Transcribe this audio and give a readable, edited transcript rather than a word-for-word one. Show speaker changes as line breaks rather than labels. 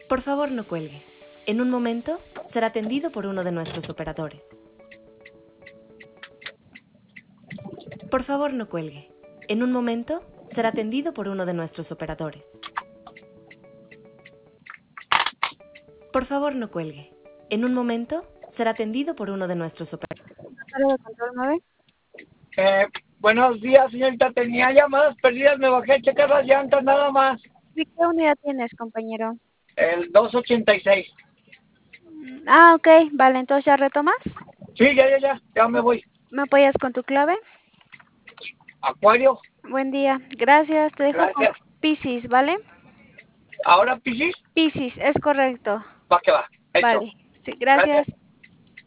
Por favor, no cuelgue. En un momento será atendido por uno de nuestros operadores. Por favor, no cuelgue. En un momento será atendido por uno de nuestros operadores. Por favor, no cuelgue. En un momento será atendido por uno de nuestros operadores.
Número de control 9.
Buenos días, señorita. Tenía llamadas perdidas. Me bajé a checar las llantas nada más.
¿Y qué unidad tienes, compañero?
El 286.
Ah, ok, vale, entonces ya retomas.
Sí, ya me voy.
¿Me apoyas con tu clave?
Acuario.
Buen día, gracias, te dejo con
Gracias.
Piscis, ¿vale?
¿Ahora Piscis?
Piscis, es correcto.
Va que va. Hecho.
Vale, sí, gracias.
Gracias.